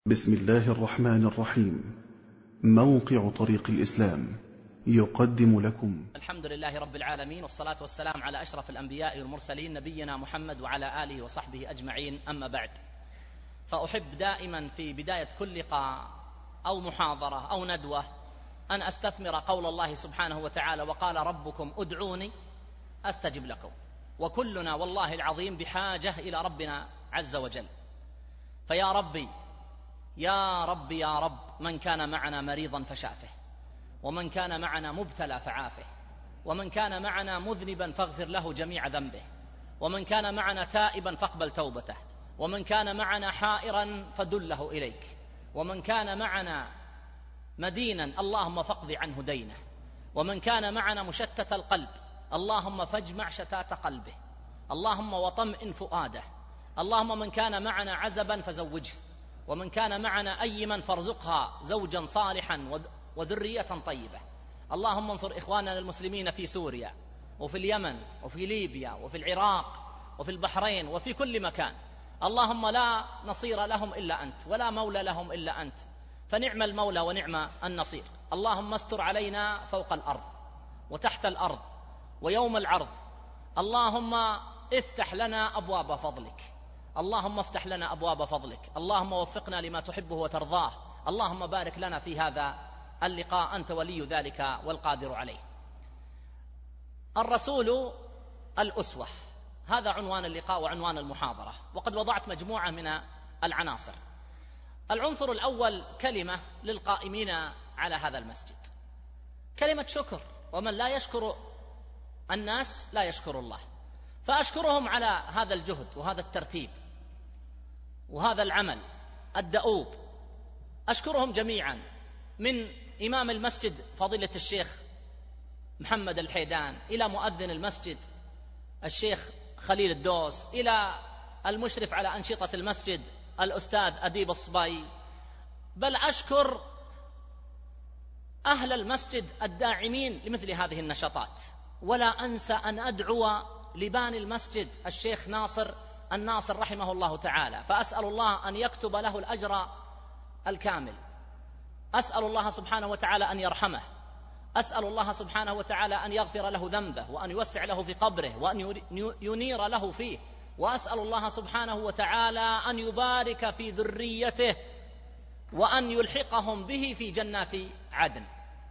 بسم الله الرحمن الرحيم. موقع طريق الإسلام يقدم لكم الحمد لله رب العالمين، والصلاة والسلام على أشرف الأنبياء والمرسلين نبينا محمد وعلى آله وصحبه أجمعين. أما بعد، فأحب دائما في بداية كل لقاء أو محاضرة أو ندوة أن أستثمر قول الله سبحانه وتعالى: وقال ربكم ادعوني أستجب لكم. وكلنا والله العظيم بحاجة إلى ربنا عز وجل. فيا ربي يا رب يا رب، من كان معنا مريضا فشافه، ومن كان معنا مبتلى فعافه، ومن كان معنا مذنبا فاغفر له جميع ذنبه، ومن كان معنا تائبا فاقبل توبته، ومن كان معنا حائرا فدله إليك، ومن كان معنا مدينا اللهم فاقض عنه دينه، ومن كان معنا مشتت القلب اللهم فاجمع شتات قلبه، اللهم وطمئن فؤاده، اللهم من كان معنا عزبا فزوجه، ومن كان معنا أيما فارزقها زوجا صالحا وذرية طيبة. اللهم انصر إخواننا المسلمين في سوريا وفي اليمن وفي ليبيا وفي العراق وفي البحرين وفي كل مكان. اللهم لا نصير لهم إلا أنت، ولا مولى لهم إلا أنت، فنعم المولى ونعم النصير. اللهم استر علينا فوق الأرض وتحت الأرض ويوم العرض. اللهم افتح لنا أبواب فضلك، اللهم افتح لنا أبواب فضلك، اللهم وفقنا لما تحبه وترضاه. اللهم بارك لنا في هذا اللقاء، أنت ولي ذلك والقادر عليه. الرسول الأسوة، هذا عنوان اللقاء وعنوان المحاضرة، وقد وضعت مجموعة من العناصر. العنصر الأول كلمة للقائمين على هذا المسجد، كلمة شكر، ومن لا يشكر الناس لا يشكر الله. فأشكرهم على هذا الجهد وهذا الترتيب وهذا العمل الدؤوب. أشكرهم جميعا، من إمام المسجد فضيلة الشيخ محمد الحيدان، إلى مؤذن المسجد الشيخ خليل الدوس، إلى المشرف على أنشطة المسجد الأستاذ أديب الصبي. بل أشكر أهل المسجد الداعمين لمثل هذه النشاطات. ولا أنسى أن أدعو لباني المسجد الشيخ ناصر الناصر رحمه الله تعالى، فأسأل الله أن يكتب له الأجر الكامل. أسأل الله سبحانه وتعالى أن يرحمه، أسأل الله سبحانه وتعالى أن يغفر له ذنبه، وأن يوسع له في قبره، وأن ينير له فيه، وأسأل الله سبحانه وتعالى أن يبارك في ذريته، وأن يلحقهم به في جنات عدن.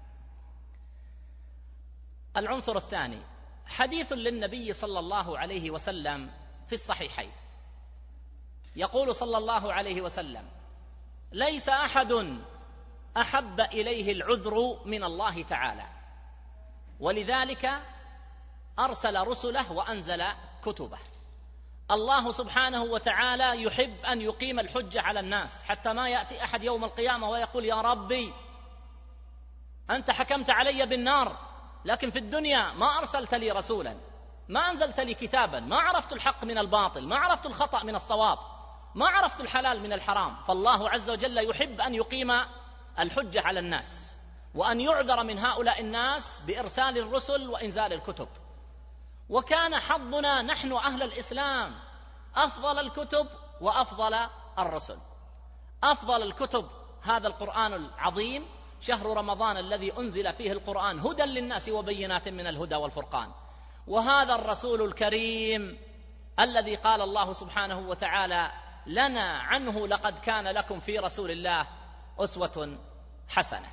العنصر الثاني حديث للنبي صلى الله عليه وسلم في الصحيحين، يقول صلى الله عليه وسلم: ليس أحد أحب إليه العذر من الله تعالى، ولذلك أرسل رسله وأنزل كتبه. الله سبحانه وتعالى يحب أن يقيم الحجة على الناس، حتى ما يأتي أحد يوم القيامة ويقول: يا ربي أنت حكمت علي بالنار، لكن في الدنيا ما أرسلت لي رسولا، ما أنزلت لي كتابا، ما عرفت الحق من الباطل، ما عرفت الخطأ من الصواب، ما عرفت الحلال من الحرام. فالله عز وجل يحب أن يقيم الحجة على الناس، وأن يعذر من هؤلاء الناس بإرسال الرسل وإنزال الكتب. وكان حظنا نحن أهل الإسلام أفضل الكتب وأفضل الرسل. أفضل الكتب هذا القرآن العظيم، شهر رمضان الذي أنزل فيه القرآن هدى للناس وبينات من الهدى والفرقان. وهذا الرسول الكريم الذي قال الله سبحانه وتعالى لنا عنه: لقد كان لكم في رسول الله أسوة حسنة.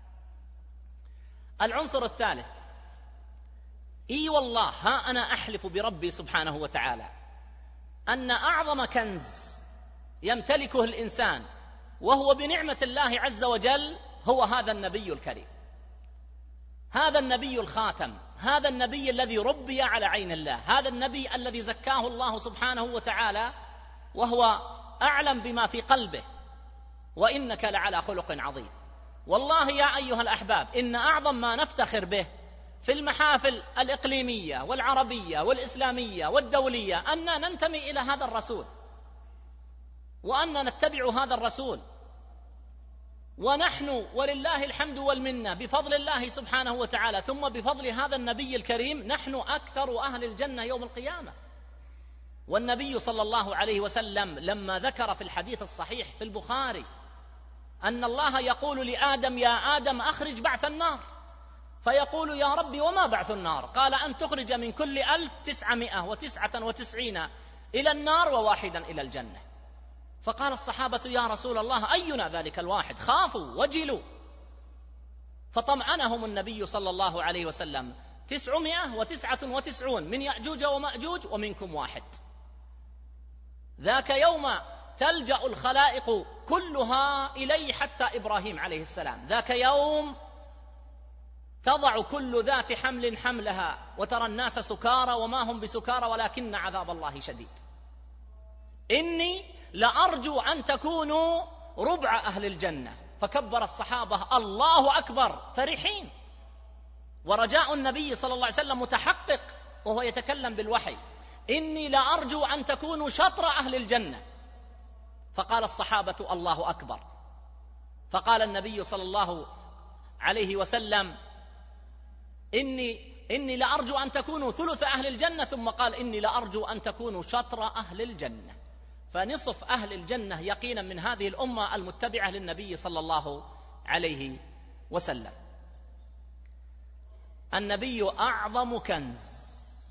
العنصر الثالث، إي والله ها أنا أحلف بربي سبحانه وتعالى أن أعظم كنز يمتلكه الإنسان وهو بنعمة الله عز وجل هو هذا النبي الكريم، هذا النبي الخاتم، هذا النبي الذي ربي على عين الله، هذا النبي الذي زكاه الله سبحانه وتعالى وهو أعلم بما في قلبه، وإنك لعلى خلق عظيم. والله يا أيها الأحباب، إن أعظم ما نفتخر به في المحافل الإقليمية والعربية والإسلامية والدولية أننا ننتمي إلى هذا الرسول، وأننا نتبع هذا الرسول. ونحن ولله الحمد والمنة بفضل الله سبحانه وتعالى ثم بفضل هذا النبي الكريم نحن أكثر أهل الجنة يوم القيامة. والنبي صلى الله عليه وسلم لما ذكر في الحديث الصحيح في البخاري أن الله يقول لآدم: يا آدم أخرج بعث النار، فيقول: يا ربي وما بعث النار؟ قال: أن تخرج من كل 1999 إلى النار و1 إلى الجنة. فقال الصحابة: يا رسول الله أينا ذلك الواحد؟ خافوا وجلوا، فطمأنهم النبي صلى الله عليه وسلم: 999 من يأجوج ومأجوج ومنكم 1. ذاك يوم تلجأ الخلائق كلها إليه حتى إبراهيم عليه السلام. ذاك يوم تضع كل ذات حمل حملها وترى الناس سكارى وما هم بسكارى ولكن عذاب الله شديد. إني لأرجو أن تكونوا ربع أهل الجنة. فكبر الصحابة: الله أكبر، فرحين. ورجاء النبي صلى الله عليه وسلم متحقق وهو يتكلم بالوحي: إني لأرجو أن تكونوا شطر أهل الجنة. فقال الصحابة: الله أكبر. فقال النبي صلى الله عليه وسلم: إني لأرجو أن تكونوا ثلث أهل الجنة. ثم قال: إني لأرجو أن تكونوا شطر أهل الجنة. فنصف أهل الجنة يقينا من هذه الأمة المتبعة للنبي صلى الله عليه وسلم. النبي أعظم كنز.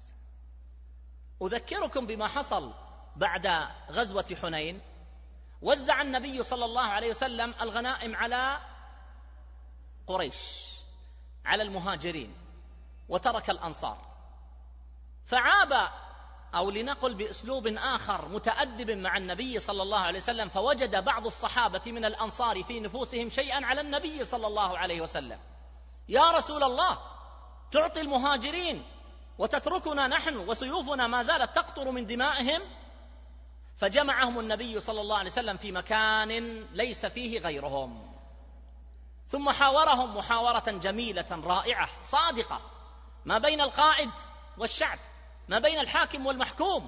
أذكركم بما حصل بعد غزوة حنين. وزع النبي صلى الله عليه وسلم الغنائم على قريش، على المهاجرين، وترك الأنصار. فعاب، أو لنقل بأسلوب آخر متأدب مع النبي صلى الله عليه وسلم، فوجد بعض الصحابة من الأنصار في نفوسهم شيئا على النبي صلى الله عليه وسلم: يا رسول الله، تعطي المهاجرين وتتركنا نحن وسيوفنا ما زالت تقطر من دمائهم. فجمعهم النبي صلى الله عليه وسلم في مكان ليس فيه غيرهم، ثم حاورهم محاورة جميلة رائعة صادقة، ما بين القائد والشعب، ما بين الحاكم والمحكوم.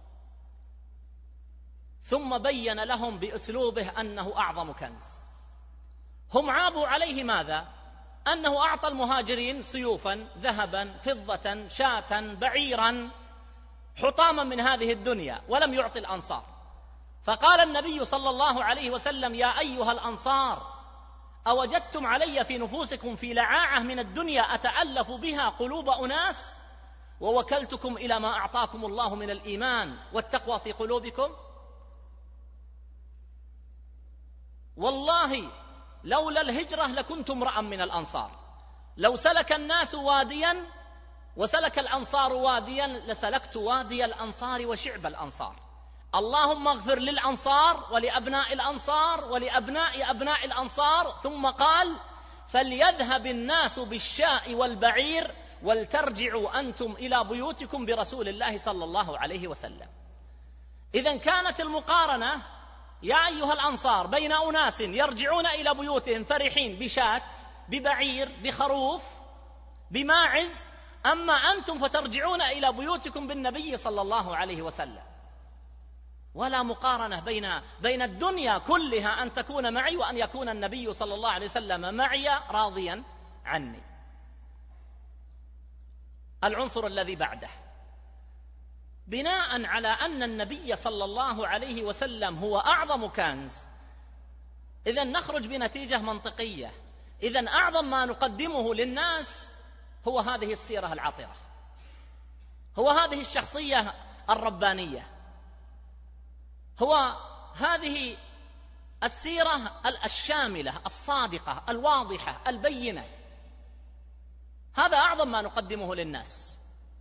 ثم بين لهم بأسلوبه أنه أعظم كنز. هم عابوا عليه ماذا؟ أنه أعطى المهاجرين سيوفا، ذهبا، فضة، شاة، بعيرا، حطاما من هذه الدنيا، ولم يعطي الأنصار. فقال النبي صلى الله عليه وسلم: يا أيها الأنصار، أوجدتم علي في نفوسكم في لعاعة من الدنيا أتألف بها قلوب أناس، ووكلتكم إلى ما أعطاكم الله من الإيمان والتقوى في قلوبكم؟ والله لولا الهجرة لكنت امرأ من الأنصار. لو سلك الناس واديا وسلك الأنصار واديا لسلكت وادي الأنصار وشعب الأنصار. اللهم اغفر للأنصار ولأبناء الأنصار ولأبناء أبناء الأنصار. ثم قال: فليذهب الناس بالشاء والبعير ولترجعوا أنتم إلى بيوتكم برسول الله صلى الله عليه وسلم. إذن كانت المقارنة يا أيها الأنصار بين أناس يرجعون إلى بيوتهم فرحين بشاة، ببعير، بخروف، بماعز، أما أنتم فترجعون إلى بيوتكم بالنبي صلى الله عليه وسلم. ولا مقارنة بين الدنيا كلها أن تكون معي وأن يكون النبي صلى الله عليه وسلم معي راضيا عني. العنصر الذي بعده: بناء على أن النبي صلى الله عليه وسلم هو أعظم كنز، إذن نخرج بنتيجة منطقية. إذن أعظم ما نقدمه للناس هو هذه السيرة العطرة، هو هذه الشخصية الربانية، هو هذه السيرة الشاملة الصادقة الواضحة البينة. هذا أعظم ما نقدمه للناس،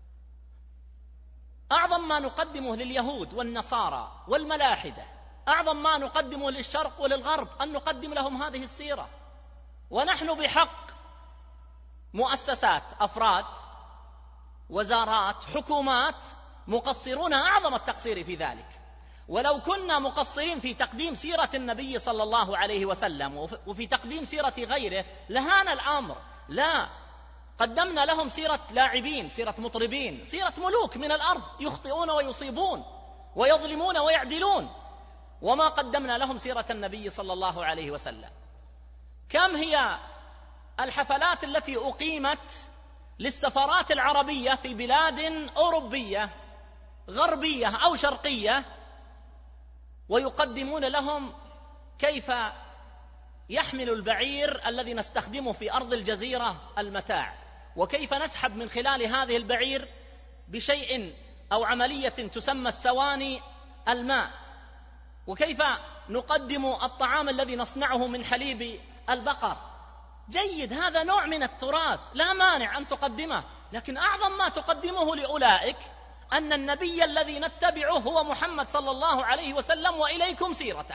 أعظم ما نقدمه لليهود والنصارى والملاحدة، أعظم ما نقدمه للشرق وللغرب أن نقدم لهم هذه السيرة. ونحن بحق مؤسسات، أفراد، وزارات، حكومات مقصرون أعظم التقصير في ذلك. ولو كنا مقصرين في تقديم سيرة النبي صلى الله عليه وسلم وفي تقديم سيرة غيره لهان الأمر. لا، قدمنا لهم سيرة لاعبين، سيرة مطربين، سيرة ملوك من الأرض يخطئون ويصيبون ويظلمون ويعدلون، وما قدمنا لهم سيرة النبي صلى الله عليه وسلم. كم هي الحفلات التي أقيمت للسفارات العربية في بلاد أوروبية غربية أو شرقية، ويقدمون لهم كيف يحمل البعير الذي نستخدمه في أرض الجزيرة المتاع، وكيف نسحب من خلال هذه البعير بشيء أو عملية تسمى السواني الماء، وكيف نقدم الطعام الذي نصنعه من حليب البقر. جيد، هذا نوع من التراث لا مانع أن تقدمه، لكن أعظم ما تقدمه لأولئك أن النبي الذي نتبعه هو محمد صلى الله عليه وسلم، وإليكم سيرته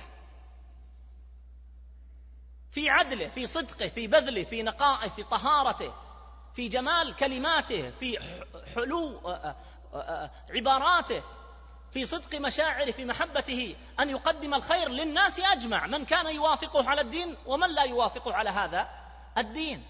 في عدله، في صدقه، في بذله، في نقائه، في طهارته، في جمال كلماته، في حلو عباراته، في صدق مشاعره، في محبته أن يقدم الخير للناس أجمع، من كان يوافقه على الدين ومن لا يوافقه على هذا الدين.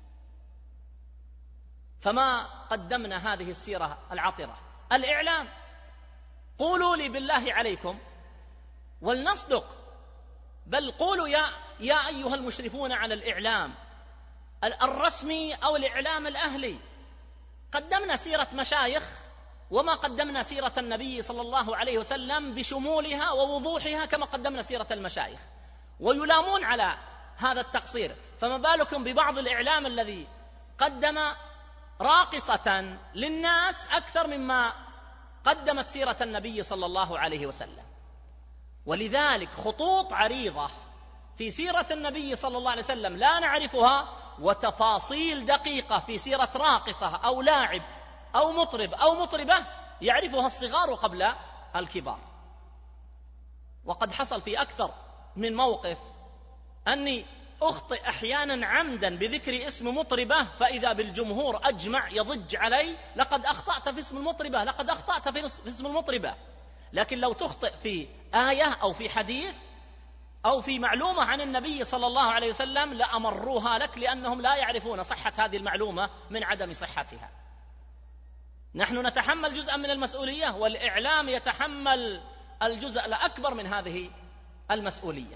فما قدمنا هذه السيرة العطرة؟ الإعلام. قولوا لي بالله عليكم ولنصدق، بل قولوا يا أيها المشرفون على الإعلام الرسمي أو الإعلام الأهلي. قدمنا سيرة مشايخ وما قدمنا سيرة النبي صلى الله عليه وسلم بشمولها ووضوحها كما قدمنا سيرة المشايخ، ويلامون على هذا التقصير، فما بالكم ببعض الإعلام الذي قدم راقصة للناس أكثر مما قدمت سيرة النبي صلى الله عليه وسلم. ولذلك خطوط عريضة في سيرة النبي صلى الله عليه وسلم لا نعرفها، وتفاصيل دقيقة في سيرة راقصة أو لاعب أو مطرب أو مطربة يعرفها الصغار قبل الكبار. وقد حصل في أكثر من موقف أني أخطئ أحيانا عمدا بذكر اسم مطربة، فإذا بالجمهور أجمع يضج علي: لقد أخطأت في اسم المطربة، لقد أخطأت في اسم المطربة. لكن لو تخطئ في آية أو في حديث أو في معلومة عن النبي صلى الله عليه وسلم لأمروها لك، لأنهم لا يعرفون صحة هذه المعلومة من عدم صحتها. نحن نتحمل جزءا من المسؤولية، والإعلام يتحمل الجزء الأكبر من هذه المسؤولية.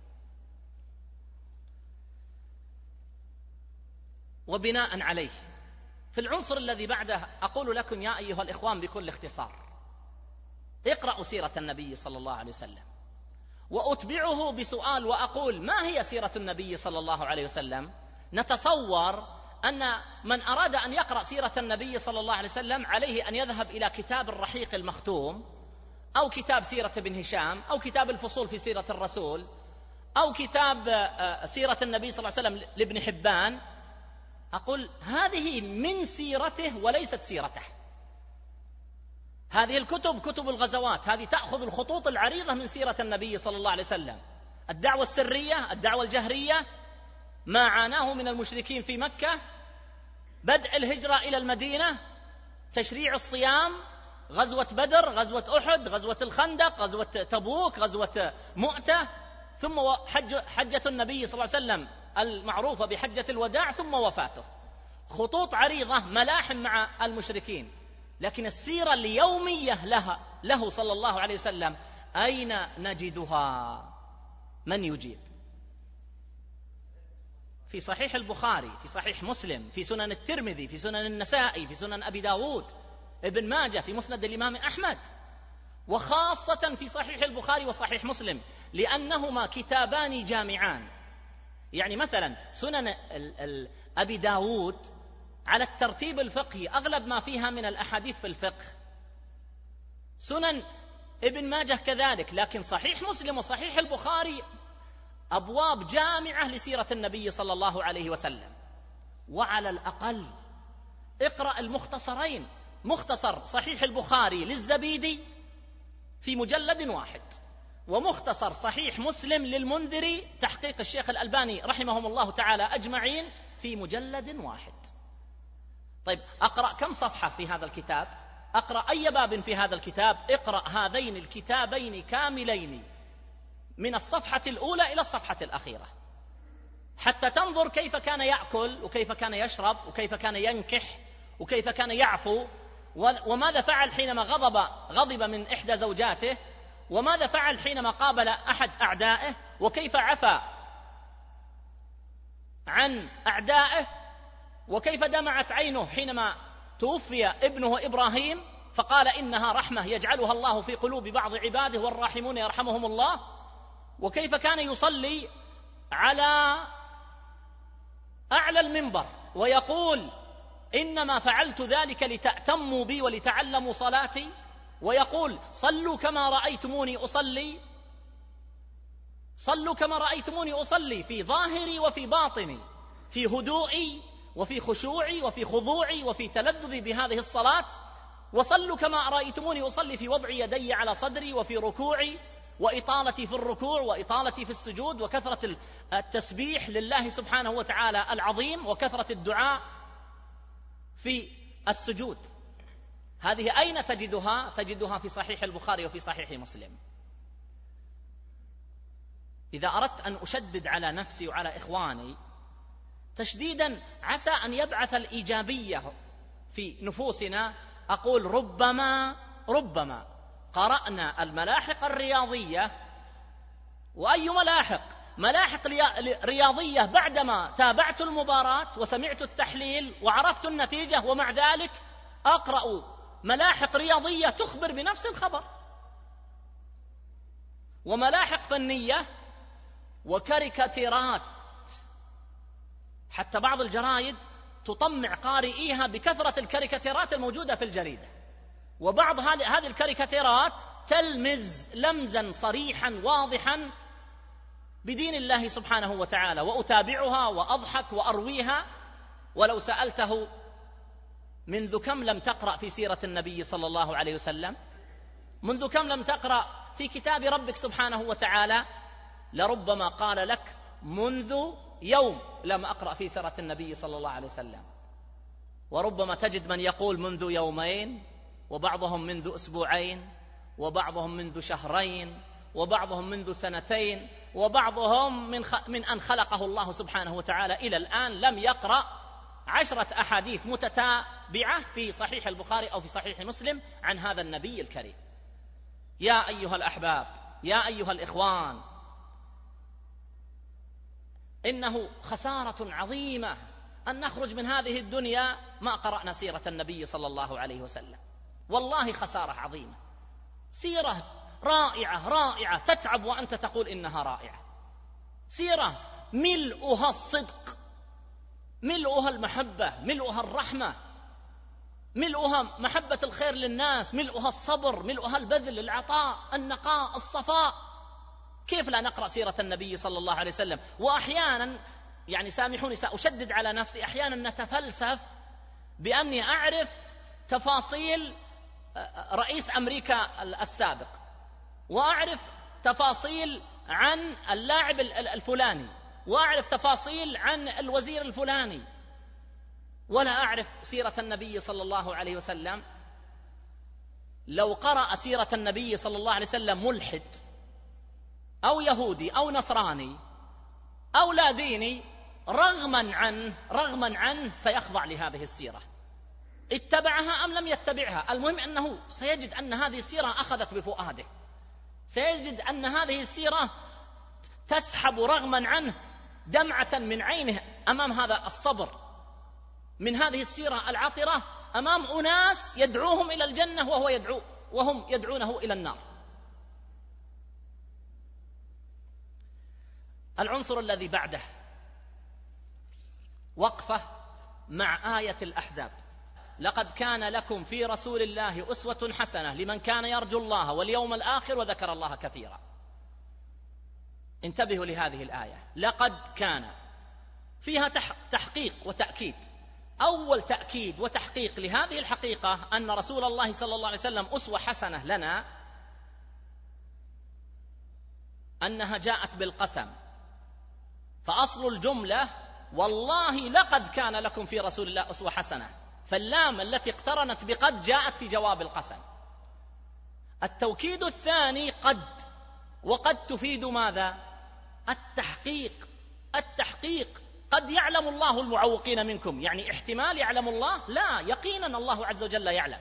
وبناء عليه في العنصر الذي بعده أقول لكم يا أيها الإخوان بكل اختصار: اقرأوا سيرة النبي صلى الله عليه وسلم، وأتبعه بسؤال وأقول: ما هي سيرة النبي صلى الله عليه وسلم؟ نتصور أن من أراد أن يقرأ سيرة النبي صلى الله عليه وسلم عليه أن يذهب إلى كتاب الرحيق المختوم، أو كتاب سيرة ابن هشام، أو كتاب الفصول في سيرة الرسول، أو كتاب سيرة النبي صلى الله عليه وسلم لابن حبان. أقول: هذه من سيرته وليست سيرته. هذه الكتب كتب الغزوات، هذه تأخذ الخطوط العريضة من سيرة النبي صلى الله عليه وسلم: الدعوة السرية، الدعوة الجهرية، ما عاناه من المشركين في مكة، بدء الهجرة إلى المدينة، تشريع الصيام، غزوة بدر، غزوة أحد، غزوة الخندق، غزوة تبوك، غزوة مؤتة، ثم حجة النبي صلى الله عليه وسلم المعروفة بحجة الوداع، ثم وفاته. خطوط عريضة، ملاحم مع المشركين. لكن السيرة اليومية له صلى الله عليه وسلم أين نجدها؟ من يجيب؟ في صحيح البخاري، في صحيح مسلم، في سنن الترمذي، في سنن النسائي، في سنن أبي داود، ابن ماجه، في مسند الإمام أحمد، وخاصة في صحيح البخاري وصحيح مسلم، لأنهما كتابان جامعان. يعني مثلا سنن أبي داود على الترتيب الفقهي أغلب ما فيها من الأحاديث في الفقه، سنن ابن ماجه كذلك، لكن صحيح مسلم وصحيح البخاري أبواب جامعة لسيرة النبي صلى الله عليه وسلم. وعلى الأقل اقرأ المختصرين، مختصر صحيح البخاري للزبيدي في مجلد واحد، ومختصر صحيح مسلم للمنذري تحقيق الشيخ الألباني رحمهم الله تعالى أجمعين في مجلد واحد. طيب، أقرأ كم صفحة في هذا الكتاب؟ أقرأ أي باب في هذا الكتاب؟ اقرأ هذين الكتابين كاملين من الصفحة الأولى إلى الصفحة الأخيرة، حتى تنظر كيف كان يأكل، وكيف كان يشرب، وكيف كان ينكح، وكيف كان يعفو، وماذا فعل حينما غضب من إحدى زوجاته، وماذا فعل حينما قابل أحد أعدائه، وكيف عفى عن أعدائه، وكيف دمعت عينه حينما توفي ابنه إبراهيم فقال إنها رحمة يجعلها الله في قلوب بعض عباده والراحمون يرحمهم الله، وكيف كان يصلي على أعلى المنبر ويقول إنما فعلت ذلك لتأتموا بي ولتعلموا صلاتي، ويقول صلوا كما رأيتموني أصلي، صلوا كما رأيتموني أصلي في ظاهري وفي باطني، في هدوئي وفي خشوعي وفي خضوعي وفي تلذذي بهذه الصلاة، وصلوا كما رأيتموني أصلي في وضع يدي على صدري وفي ركوعي وإطالتي في الركوع وإطالتي في السجود وكثرة التسبيح لله سبحانه وتعالى العظيم وكثرة الدعاء في السجود. هذه أين تجدها؟ تجدها في صحيح البخاري وفي صحيح مسلم. إذا أردت أن أشدد على نفسي وعلى إخواني تشديدا عسى أن يبعث الإيجابية في نفوسنا، أقول ربما قرأنا الملاحق الرياضية، وأي ملاحق رياضية بعدما تابعت المباراة وسمعت التحليل وعرفت النتيجة، ومع ذلك أقرأ ملاحق رياضية تخبر بنفس الخبر، وملاحق فنية وكاريكاتيرات، حتى بعض الجرائد تطمع قارئيها بكثرة الكاريكاتيرات الموجودة في الجريدة، وبعض هذه الكاريكاتيرات تلمز لمزا صريحا واضحا بدين الله سبحانه وتعالى، وأتابعها وأضحك وأرويها. ولو سألته منذ كم لم تقرأ في سيرة النبي صلى الله عليه وسلم، منذ كم لم تقرأ في كتاب ربك سبحانه وتعالى، لربما قال لك منذ يوم لم أقرأ في سيرة النبي صلى الله عليه وسلم. وربما تجد من يقول منذ يومين، وبعضهم منذ أسبوعين، وبعضهم منذ شهرين، وبعضهم منذ سنتين، وبعضهم من أن خلقه الله سبحانه وتعالى إلى الآن لم يقرأ 10 أحاديث متتابعة في صحيح البخاري أو في صحيح مسلم عن هذا النبي الكريم. يا أيها الأحباب، يا أيها الإخوان، إنه خسارة عظيمة أن نخرج من هذه الدنيا ما قرأنا سيرة النبي صلى الله عليه وسلم. والله خسارة عظيمة. سيرة رائعة تتعب وأنت تقول إنها رائعة، سيرة ملؤها الصدق، ملؤها المحبة، ملؤها الرحمة، ملؤها محبة الخير للناس، ملؤها الصبر، ملؤها البذل، العطاء، النقاء، الصفاء. كيف لا نقرأ سيرة النبي صلى الله عليه وسلم؟ وأحيانا يعني سامحوني سأشدد على نفسي، أحيانا نتفلسف بأني أعرف تفاصيل رئيس أمريكا السابق، وأعرف تفاصيل عن اللاعب الفلاني، وأعرف تفاصيل عن الوزير الفلاني، ولا أعرف سيرة النبي صلى الله عليه وسلم. لو قرأ سيرة النبي صلى الله عليه وسلم ملحد أو يهودي أو نصراني أو لا ديني، رغما عنه سيخضع لهذه السيرة، اتبعها أم لم يتبعها. المهم أنه سيجد أن هذه السيرة أخذت بفؤاده، سيجد أن هذه السيرة تسحب رغما عنه دمعة من عينه أمام هذا الصبر من هذه السيرة العطرة، أمام أناس يدعوهم إلى الجنة وهم يدعونه إلى النار. العنصر الذي بعده وقفة مع آية الأحزاب. لقد كان لكم في رسول الله أسوة حسنة لمن كان يرجو الله واليوم الآخر وذكر الله كثيرا. انتبهوا لهذه الآية، لقد كان فيها تحقيق وتأكيد. أول تأكيد وتحقيق لهذه الحقيقة أن رسول الله صلى الله عليه وسلم أسوة حسنة لنا، أنها جاءت بالقسم، فأصل الجملة والله لقد كان لكم في رسول الله أسوة حسنة، فاللام التي اقترنت بقد جاءت في جواب القسم. التوكيد الثاني قد، وقد تفيد ماذا؟ التحقيق. قد يعلم الله المعوقين منكم، يعني احتمال يعلم الله؟ لا، يقينا الله عز وجل يعلم.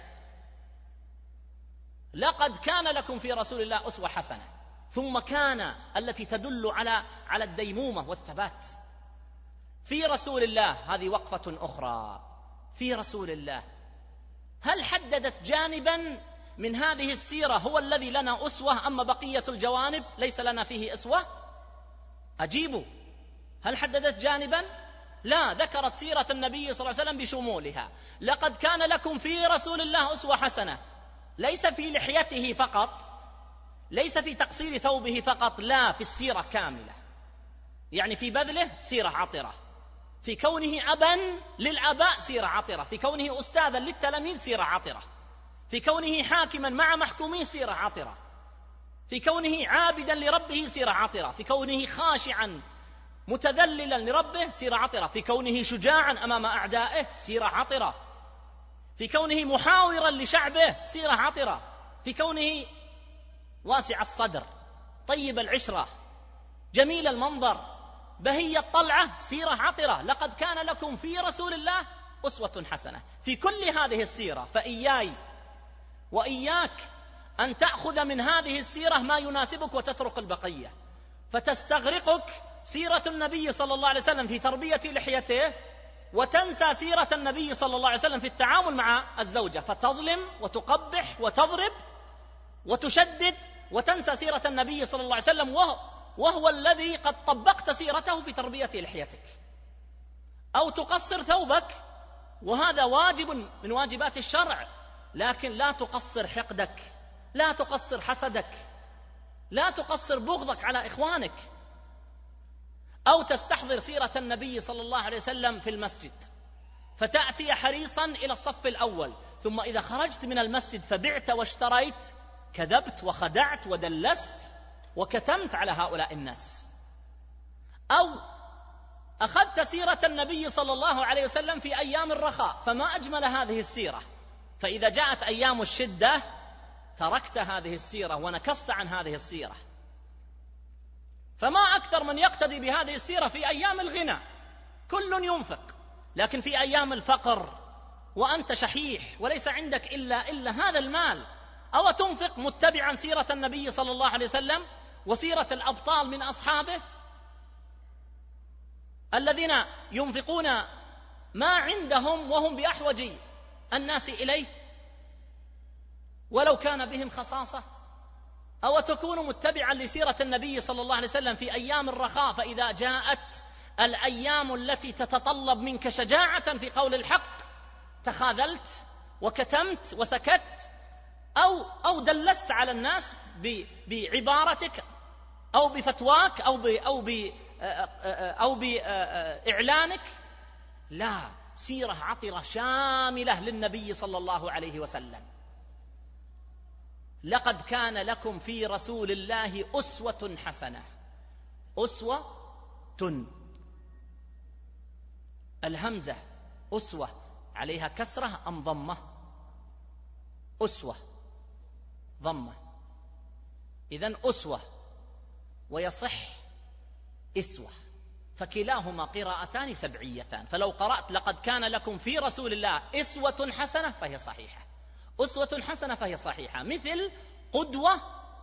لقد كان لكم في رسول الله أسوة حسنة، ثم كان التي تدل على الديمومة والثبات. في رسول الله، هذه وقفة أخرى. في رسول الله، هل حددت جانبا من هذه السيرة هو الذي لنا أسوة، أما بقية الجوانب ليس لنا فيه أسوة؟ أجيبوا، هل حددت جانبا؟ لا، ذكرت سيرة النبي صلى الله عليه وسلم بشمولها. لقد كان لكم في رسول الله أسوة حسنة، ليس في لحيته فقط، ليس في تقصير ثوبه فقط، لا، في السيرة كاملة. يعني في بذله سيرة عطرة، في كونه أبا للآباء سيرة عطرة، في كونه أستاذا للتلاميذ سيرة عطرة، في كونه حاكما مع محكوميه سيرة عطرة، في كونه عابدا لربه سيرة عطرة، في كونه خاشعا متذللا لربه سيرة عطرة، في كونه شجاعا أمام أعدائه سيرة عطرة، في كونه محاورا لشعبه سيرة عطرة، في كونه واسع الصدر طيب العشرة جميل المنظر بهي الطلعة سيرة عطرة. لقد كان لكم في رسول الله أسوة حسنة في كل هذه السيرة. فإياي وإياك أن تأخذ من هذه السيرة ما يناسبك وتترك البقية، فتستغرقك سيرة النبي صلى الله عليه وسلم في تربية لحيته، وتنسى سيرة النبي صلى الله عليه وسلم في التعامل مع الزوجة، فتظلم وتقبح وتضرب وتشدد، وتنسى سيرة النبي صلى الله عليه وسلم وهو الذي قد طبقت سيرته في تربية لحيتك. أو تقصر ثوبك، وهذا واجب من واجبات الشرع، لكن لا تقصر حقدك، لا تقصر حسدك، لا تقصر بغضك على إخوانك. أو تستحضر سيرة النبي صلى الله عليه وسلم في المسجد، فتأتي حريصا إلى الصف الأول، ثم إذا خرجت من المسجد فبعت واشتريت، كذبت وخدعت ودلست وكتمت على هؤلاء الناس. أو أخذت سيرة النبي صلى الله عليه وسلم في أيام الرخاء، فما أجمل هذه السيرة، فإذا جاءت أيام الشدة تركت هذه السيرة ونكست عن هذه السيرة. فما أكثر من يقتدي بهذه السيرة في أيام الغنى، كل ينفق، لكن في أيام الفقر وأنت شحيح وليس عندك إلا هذا المال، أو تنفق متبعا سيرة النبي صلى الله عليه وسلم وسيرة الأبطال من أصحابه الذين ينفقون ما عندهم وهم بأحوج الناس إليه ولو كان بهم خصاصة. أو تكون متبعا لسيرة النبي صلى الله عليه وسلم في أيام الرخاء، فإذا جاءت الأيام التي تتطلب منك شجاعة في قول الحق تخاذلت وكتمت وسكت، أو دلست على الناس بعبارتك أو بفتواك أو بإعلانك. لا، سيرة عطرة شاملة للنبي صلى الله عليه وسلم. لقد كان لكم في رسول الله أسوة حسنة. أسوة، الهمزة أسوة عليها كسرة أم ضمة؟ أسوة ضمة، إذن أسوة، ويصح إسوة، فكلاهما قراءتان سبعيتان. فلو قرأت لقد كان لكم في رسول الله أسوة حسنة فهي صحيحة، أسوة حسنة فهي صحيحة، مثل قدوة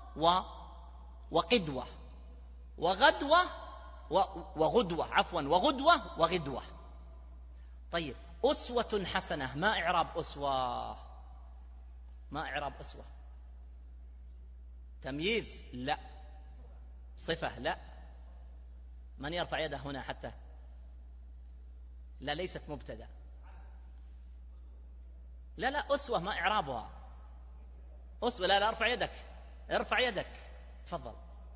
وقدوة وغدوة وغدوة وغدوة. طيب، أسوة حسنة ما إعراب أسوة؟ ما إعراب أسوة؟ تمييز؟ لا. صفة؟ لا. من يرفع يده هنا حتى؟ لا، ليست مبتدأ. لا، أسوة ما إعرابها؟ أسوة، لا، ارفع يدك، ارفع يدك، تفضل.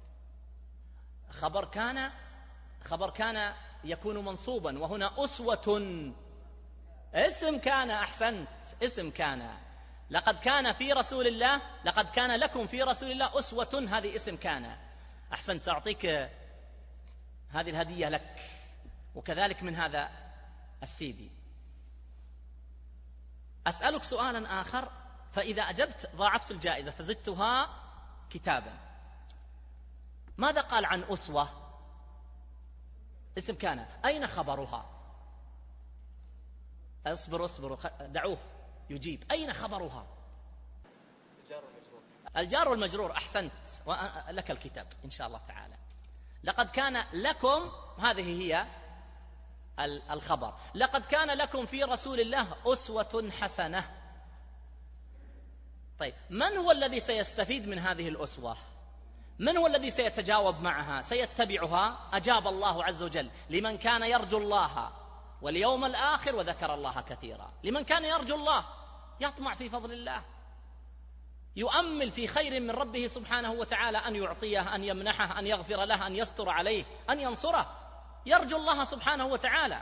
خبر كان يكون منصوبا، وهنا أسوة اسم كان. أحسنت، اسم كان. لقد كان في رسول الله، لقد كان لكم في رسول الله أسوة، هذه اسم كان. أحسنت، سأعطيك هذه الهدية لك، وكذلك من هذا السيدي. أسألك سؤالا آخر، فإذا أجبت ضاعفت الجائزة فزدتها كتابا. ماذا قال عن أسوة؟ اسم كان، أين خبرها؟ اصبروا دعوه يجيب. أين خبرها؟ الجار والمجرور. أحسنت، لك الكتاب إن شاء الله تعالى. لقد كان لكم، هذه هي الخبر. لقد كان لكم في رسول الله أسوة حسنة. طيب، من هو الذي سيستفيد من هذه الأسوة؟ من هو الذي سيتجاوب معها سيتبعها؟ أجاب الله عز وجل: لمن كان يرجو الله واليوم الآخر وذكر الله كثيرا. لمن كان يرجو الله، يطمع في فضل الله، يؤمل في خير من ربه سبحانه وتعالى، أن يعطيه، أن يمنحه، أن يغفر له، أن يستر عليه، أن ينصره، يرجو الله سبحانه وتعالى.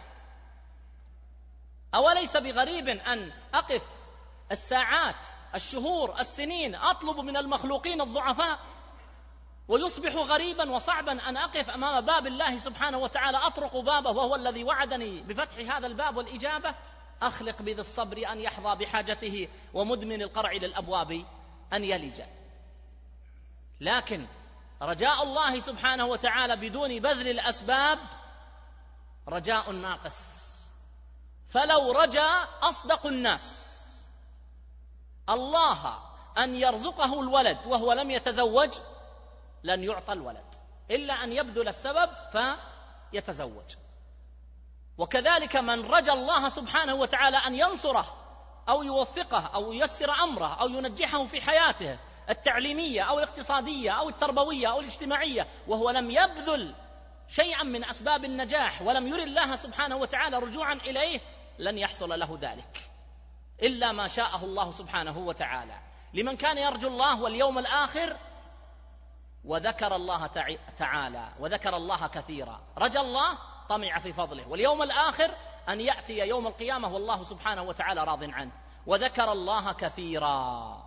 أوليس بغريب أن أقف الساعات، الشهور، السنين أطلب من المخلوقين الضعفاء، ويصبح غريبا وصعبا أن أقف أمام باب الله سبحانه وتعالى أطرق بابه وهو الذي وعدني بفتح هذا الباب والإجابة؟ أخلق بذي الصبر أن يحظى بحاجته، ومدمن القرع للأبواب أن يلج. لكن رجاء الله سبحانه وتعالى بدون بذل الأسباب رجاء ناقص. فلو رجا أصدق الناس الله أن يرزقه الولد وهو لم يتزوج لن يعطى الولد إلا أن يبذل السبب فيتزوج. وكذلك من رجا الله سبحانه وتعالى أن ينصره أو يوفقه أو ييسر أمره أو ينجحه في حياته التعليمية أو الاقتصادية أو التربوية أو الاجتماعية وهو لم يبذل شيئا من أسباب النجاح ولم ير الله سبحانه وتعالى رجوعا إليه، لن يحصل له ذلك إلا ما شاءه الله سبحانه وتعالى. لمن كان يرجو الله واليوم الآخر وذكر الله تعالى وذكر الله كثيرا، رجا الله طمع في فضله، واليوم الآخر أن يأتي يوم القيامة والله سبحانه وتعالى راض عنه، وذكر الله كثيرا،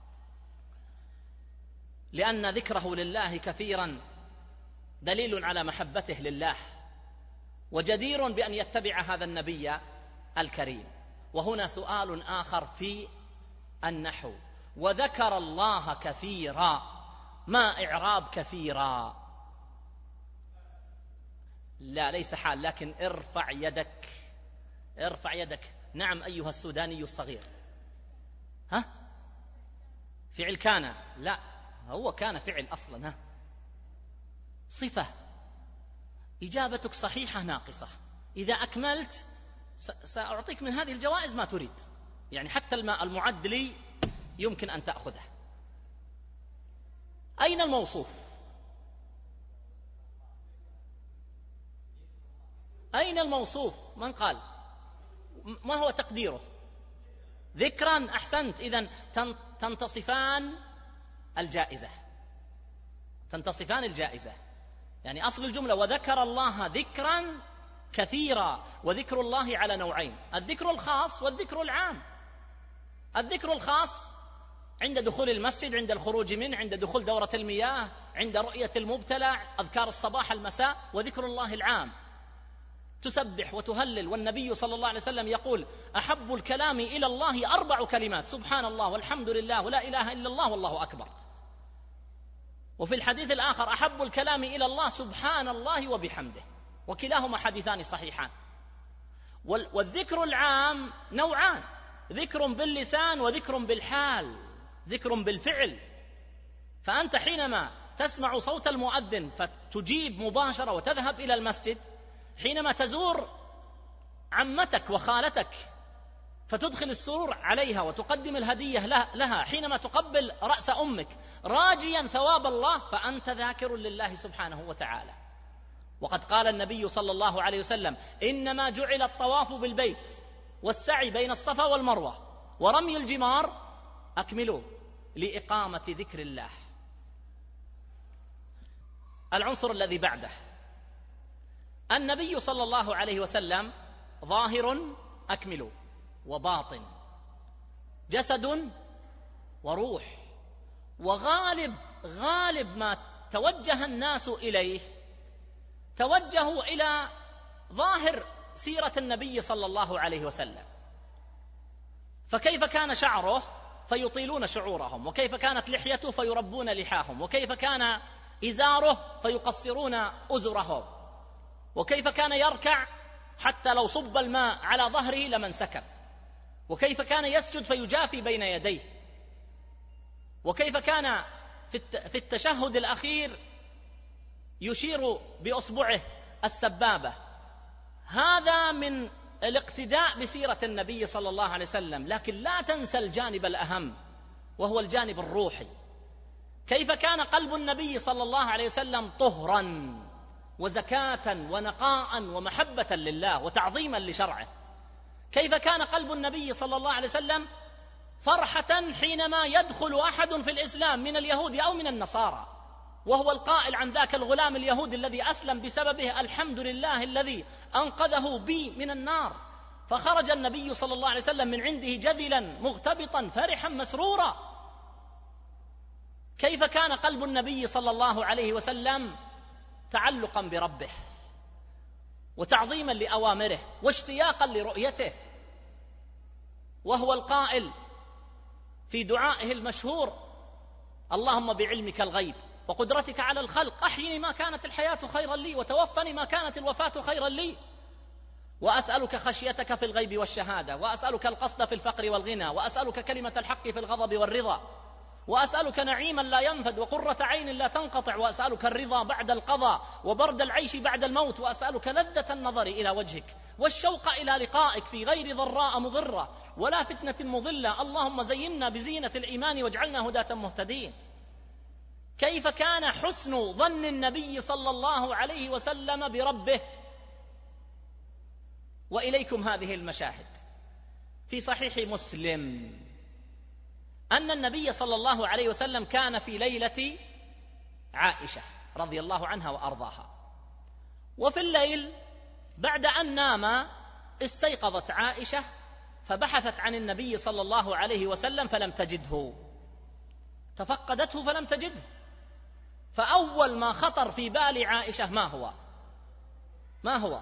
لأن ذكره لله كثيرا دليل على محبته لله، وجدير بأن يتبع هذا النبي الكريم. وهنا سؤال آخر في النحو: وذكر الله كثيرا، ما إعراب كثيرا؟ لا، ليس حال، لكن ارفع يدك، ارفع يدك. نعم أيها السوداني الصغير. ها؟ فعل كان؟ لا، هو كان فعل أصلا. ها؟ صفة. إجابتك صحيحة ناقصة. إذا أكملت سأعطيك من هذه الجوائز ما تريد، يعني حتى الماء المعد لي يمكن أن تأخذه. أين الموصوف؟ أين الموصوف؟ من قال؟ ما هو تقديره؟ ذكرا. أحسنت. إذن تنتصفان الجائزة، تنتصفان الجائزة. يعني أصل الجملة وذكر الله ذكرا كثيرا، وذكر الله على نوعين: الذكر الخاص والذكر العام. الذكر الخاص عند دخول المسجد، عند الخروج منه، عند دخول دورة المياه، عند رؤية المبتلع، أذكار الصباح المساء. وذكر الله العام تسبح وتهلل، والنبي صلى الله عليه وسلم يقول: أحب الكلام إلى الله 4 كلمات: سبحان الله والحمد لله ولا إله إلا الله والله أكبر. وفي الحديث الآخر: أحب الكلام إلى الله سبحان الله وبحمده. وكلاهما حديثان صحيحان. والذكر العام نوعان: ذكر باللسان وذكر بالحال، ذكر بالفعل. فأنت حينما تسمع صوت المؤذن فتجيب مباشرة وتذهب إلى المسجد، حينما تزور عمتك وخالتك فتدخل السرور عليها وتقدم الهدية لها، حينما تقبل رأس أمك راجيا ثواب الله، فأنت ذاكر لله سبحانه وتعالى. وقد قال النبي صلى الله عليه وسلم: إنما جعل الطواف بالبيت والسعي بين الصفا والمروة ورمي الجمار أكملوا لإقامة ذكر الله. العنصر الذي بعده: النبي صلى الله عليه وسلم ظاهر أكملوا وباطن، جسد وروح. وغالب ما توجه الناس إليه توجهوا إلى ظاهر سيرة النبي صلى الله عليه وسلم. فكيف كان شعره فيطيلون شعورهم، وكيف كانت لحيته فيربون لحاهم، وكيف كان إزاره فيقصرون أزرهم، وكيف كان يركع حتى لو صب الماء على ظهره لمن سكب، وكيف كان يسجد فيجافي بين يديه، وكيف كان في التشهد الأخير يشير بأصبعه السبابة. هذا من الاقتداء بسيرة النبي صلى الله عليه وسلم. لكن لا تنسى الجانب الأهم وهو الجانب الروحي. كيف كان قلب النبي صلى الله عليه وسلم طهرا وزكاة ونقاء ومحبة لله وتعظيما لشرعه. كيف كان قلب النبي صلى الله عليه وسلم فرحة حينما يدخل أحد في الإسلام من اليهود أو من النصارى، وهو القائل عن ذاك الغلام اليهودي الذي أسلم بسببه: الحمد لله الذي أنقذه بي من النار. فخرج النبي صلى الله عليه وسلم من عنده جذلا مغتبطا فرحا مسرورا. كيف كان قلب النبي صلى الله عليه وسلم تعلقا بربه وتعظيما لأوامره واشتياقا لرؤيته، وهو القائل في دعائه المشهور: اللهم بعلمك الغيب وقدرتك على الخلق أحيني ما كانت الحياة خيرا لي وتوفني ما كانت الوفاة خيرا لي، وأسألك خشيتك في الغيب والشهادة، وأسألك القصد في الفقر والغنى، وأسألك كلمة الحق في الغضب والرضا، وأسألك نعيما لا ينفد وقرة عين لا تنقطع، وأسألك الرضا بعد القضاء وبرد العيش بعد الموت، وأسألك لذة النظر إلى وجهك والشوق إلى لقائك في غير ضراء مضرة ولا فتنة مضلة. اللهم زينا بزينة الإيمان واجعلنا هداة مهتدين. كيف كان حسن ظن النبي صلى الله عليه وسلم بربه. وإليكم هذه المشاهد في صحيح مسلم أن النبي صلى الله عليه وسلم كان في ليلة عائشة رضي الله عنها وأرضاها، وفي الليل بعد أن نام استيقظت عائشة فبحثت عن النبي صلى الله عليه وسلم فلم تجده، تفقدته فلم تجده. فأول ما خطر في بال عائشة ما هو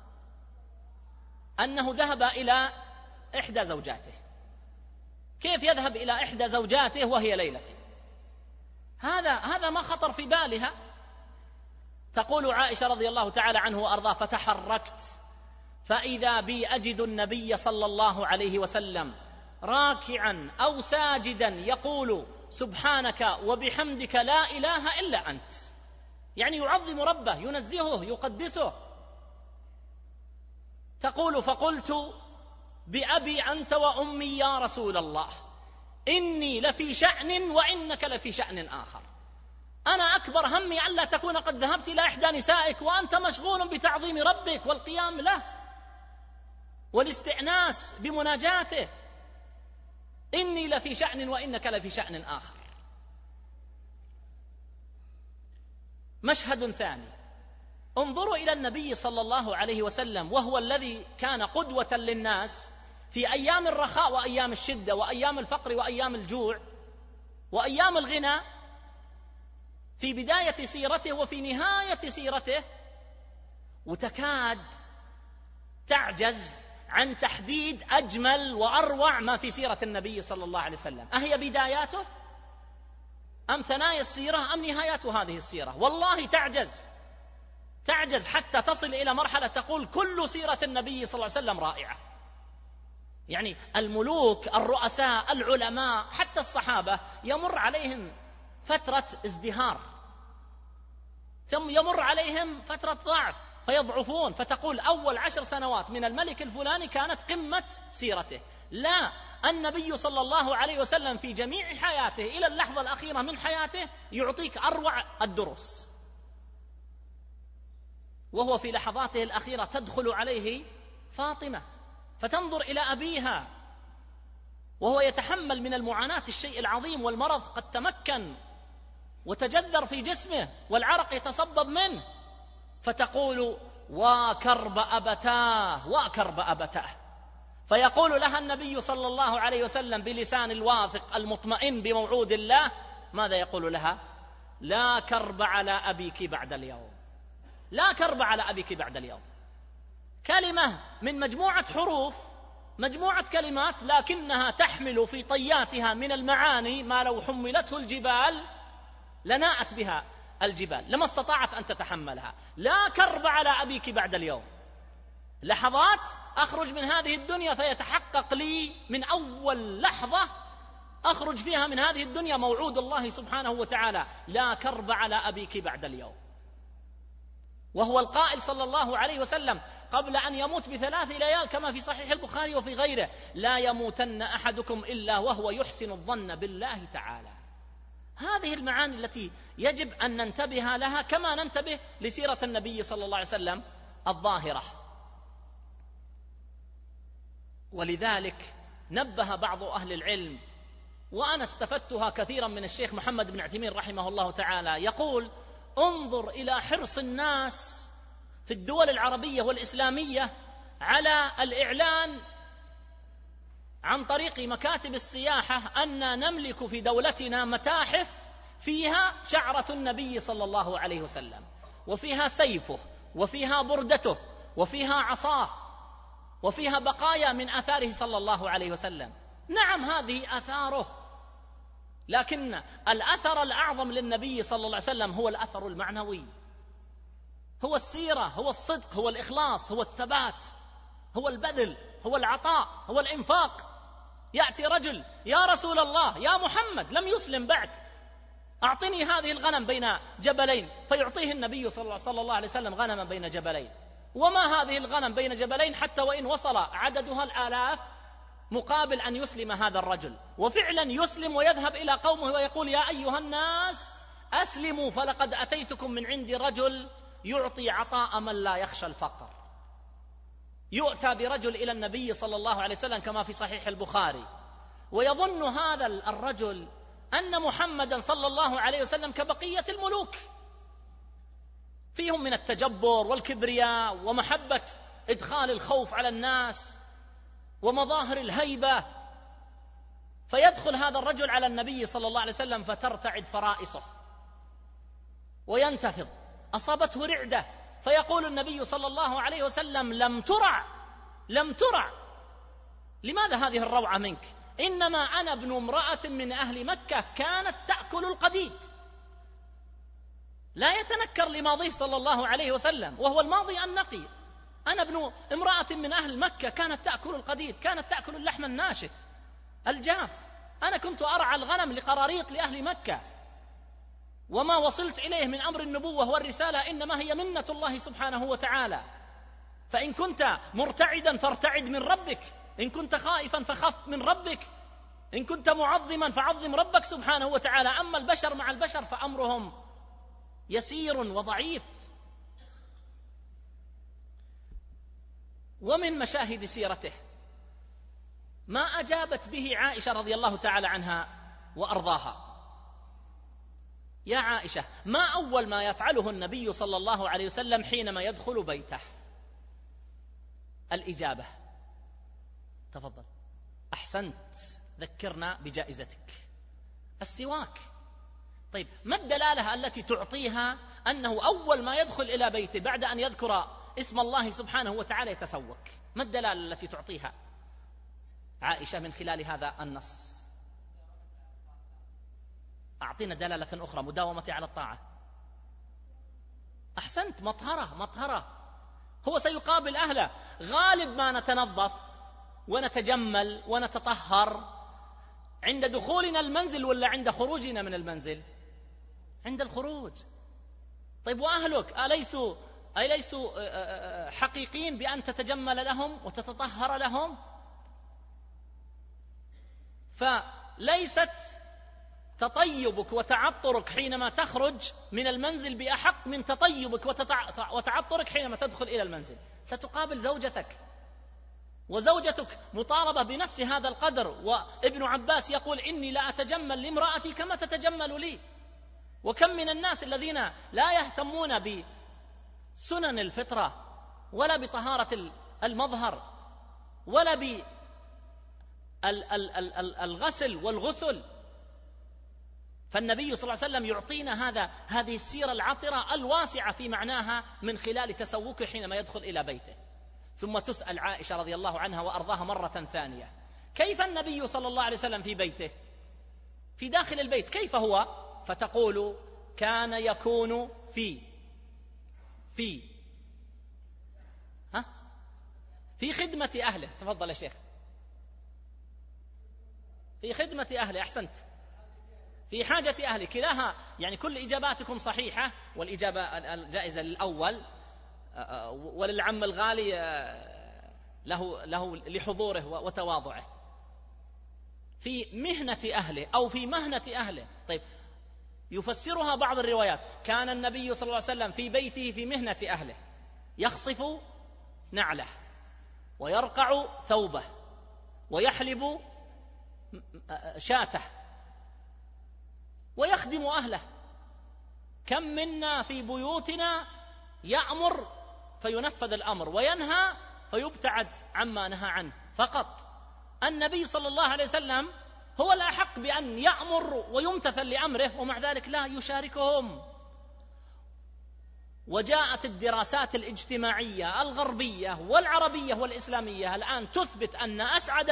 أنه ذهب إلى إحدى زوجاته. كيف يذهب إلى إحدى زوجاته وهي ليلته؟ هذا ما خطر في بالها. تقول عائشة رضي الله تعالى عنه وأرضاه: فتحركت فإذا بي أجد النبي صلى الله عليه وسلم راكعا أو ساجدا يقول: سبحانك وبحمدك لا إله إلا أنت، يعني يعظم ربه ينزهه يقدسه. تقول: فقلت بأبي أنت وأمي يا رسول الله إني لفي شأن وإنك لفي شأن آخر، أنا أكبر همي ألا تكون قد ذهبت إلى إحدى نسائك وأنت مشغول بتعظيم ربك والقيام له والاستئناس بمناجاته، إني لفي شأن وإنك لفي شأن آخر. مشهد ثاني، انظروا إلى النبي صلى الله عليه وسلم وهو الذي كان قدوة للناس في أيام الرخاء وأيام الشدة وأيام الفقر وأيام الجوع وأيام الغنى، في بداية سيرته وفي نهاية سيرته، وتكاد تعجز عن تحديد أجمل وأروع ما في سيرة النبي صلى الله عليه وسلم. أهي بداياته أم ثنايا السيرة أم نهايات هذه السيرة؟ والله تعجز حتى تصل إلى مرحلة تقول كل سيرة النبي صلى الله عليه وسلم رائعة. يعني الملوك، الرؤساء، العلماء، حتى الصحابة يمر عليهم فترة ازدهار، ثم يمر عليهم فترة ضعف فيضعفون، فتقول أول 10 سنوات من الملك الفلاني كانت قمة سيرته. لا، النبي صلى الله عليه وسلم في جميع حياته إلى اللحظة الأخيرة من حياته يعطيك أروع الدروس. وهو في لحظاته الأخيرة تدخل عليه فاطمة فتنظر إلى أبيها وهو يتحمل من المعاناة الشيء العظيم، والمرض قد تمكن وتجذر في جسمه والعرق يتصبب منه، فتقول: وكرب أبتاه. فيقول لها النبي صلى الله عليه وسلم بلسان الواثق المطمئن بموعود الله، ماذا يقول لها؟ لا كرب على أبيك بعد اليوم، لا كرب على أبيك بعد اليوم. كلمة من مجموعة حروف، مجموعة كلمات، لكنها تحمل في طياتها من المعاني ما لو حملته الجبال لناءت بها الجبال، لما استطاعت أن تتحملها. لا كرب على أبيك بعد اليوم. لحظات أخرج من هذه الدنيا فيتحقق لي من أول لحظة أخرج فيها من هذه الدنيا موعود الله سبحانه وتعالى: لا كرب على أبيك بعد اليوم. وهو القائل صلى الله عليه وسلم قبل أن يموت ب3 ليال كما في صحيح البخاري وفي غيره: لا يموتن أحدكم إلا وهو يحسن الظن بالله تعالى. هذه المعاني التي يجب أن ننتبه لها كما ننتبه لسيرة النبي صلى الله عليه وسلم الظاهرة. ولذلك نبه بعض أهل العلم، وأنا استفدتها كثيرا من الشيخ محمد بن عثيمين رحمه الله تعالى، يقول: انظر إلى حرص الناس في الدول العربية والإسلامية على الإعلان عن طريق مكاتب السياحة أن نملك في دولتنا متاحف فيها شعرة النبي صلى الله عليه وسلم، وفيها سيفه، وفيها بردته، وفيها عصاه، وفيها بقايا من آثاره صلى الله عليه وسلم. نعم، هذه آثاره، لكن الأثر الأعظم للنبي صلى الله عليه وسلم هو الأثر المعنوي، هو السيرة، هو الصدق، هو الإخلاص، هو الثبات، هو البذل، هو العطاء، هو الإنفاق. يأتي رجل: يا رسول الله، يا محمد، لم يسلم بعد، أعطني هذه الغنم بين جبلين، فيعطيه النبي صلى الله عليه وسلم غنما بين جبلين. وما هذه الغنم بين جبلين حتى وإن وصل عددها الآلاف مقابل أن يسلم هذا الرجل. وفعلا يسلم ويذهب إلى قومه ويقول: يا أيها الناس أسلموا فلقد أتيتكم من عند رجل يعطي عطاء من لا يخشى الفقر. يؤتى برجل إلى النبي صلى الله عليه وسلم كما في صحيح البخاري، ويظن هذا الرجل أن محمدا صلى الله عليه وسلم كبقية الملوك، فيهم من التجبر والكبرياء ومحبة إدخال الخوف على الناس ومظاهر الهيبة. فيدخل هذا الرجل على النبي صلى الله عليه وسلم فترتعد فرائصه وينتفض، أصابته رعدة، فيقول النبي صلى الله عليه وسلم: لم ترع، لماذا هذه الروعة منك؟ إنما أنا ابن امرأة من أهل مكة كانت تأكل القديد. لا يتنكر لماضيه صلى الله عليه وسلم، وهو الماضي النقي. أنا ابن امرأة من أهل مكة كانت تأكل القديد، كانت تأكل اللحم الناشف الجاف. أنا كنت أرعى الغنم لقراريط لأهل مكة، وما وصلت إليه من أمر النبوة والرسالة إنما هي منة الله سبحانه وتعالى. فإن كنت مرتعدا فارتعد من ربك، إن كنت خائفا فخف من ربك، إن كنت معظما فعظم ربك سبحانه وتعالى. أما البشر مع البشر فأمرهم يسير وضعيف. ومن مشاهد سيرته ما أجابت به عائشة رضي الله تعالى عنها وأرضاها: يا عائشة، ما أول ما يفعله النبي صلى الله عليه وسلم حينما يدخل بيته؟ الإجابة: تفضل، أحسنت، ذكرنا بجائزتك، السواك. طيب، ما الدلالة التي تعطيها أنه أول ما يدخل إلى بيته بعد أن يذكر اسم الله سبحانه وتعالى يتسوك؟ ما الدلالة التي تعطيها عائشة من خلال هذا النص؟ أعطينا دلالة أخرى. مداومة على الطاعة. أحسنت، مطهرة. هو سيقابل أهله. غالب ما نتنظف ونتجمل ونتطهر عند دخولنا المنزل ولا عند خروجنا من المنزل؟ عند الخروج. طيب، وأهلك أليسوا حقيقين بأن تتجمل لهم وتتطهر لهم؟ فليست تطيبك وتعطرك حينما تخرج من المنزل بأحق من تطيبك وتعطرك حينما تدخل إلى المنزل. ستقابل زوجتك، وزوجتك مطالبة بنفس هذا القدر. وابن عباس يقول: إني لا أتجمل لامرأتي كما تتجمل لي. وكم من الناس الذين لا يهتمون بسنن الفطرة ولا بطهارة المظهر ولا بالغسل والغسل. فالنبي صلى الله عليه وسلم يعطينا هذه السيرة العطرة الواسعة في معناها من خلال تسوقه حينما يدخل إلى بيته. ثم تسأل عائشة رضي الله عنها وأرضاها مرة ثانية: كيف النبي صلى الله عليه وسلم في بيته، في داخل البيت، كيف هو؟ فتقول: كان يكون في خدمة أهله. تفضل يا شيخ. في خدمة أهله، أحسنت، في حاجة أهله. كلاها يعني كل إجاباتكم صحيحة، والإجابة الجائزة للأول، وللعم الغالي له لحضوره وتواضعه. في مهنة أهله أو في مهنة أهله. طيب، يفسرها بعض الروايات: كان النبي صلى الله عليه وسلم في بيته في مهنة أهله يخصف نعله ويرقع ثوبه ويحلب شاته ويخدم أهله. كم منا في بيوتنا يأمر فينفذ الأمر وينهى فيبتعد عما نهى عنه فقط. النبي صلى الله عليه وسلم هو الأحق بأن يأمر ويمتثل لأمره، ومع ذلك لا يشاركهم. وجاءت الدراسات الاجتماعية الغربية والعربية والإسلامية الآن تثبت أن أسعد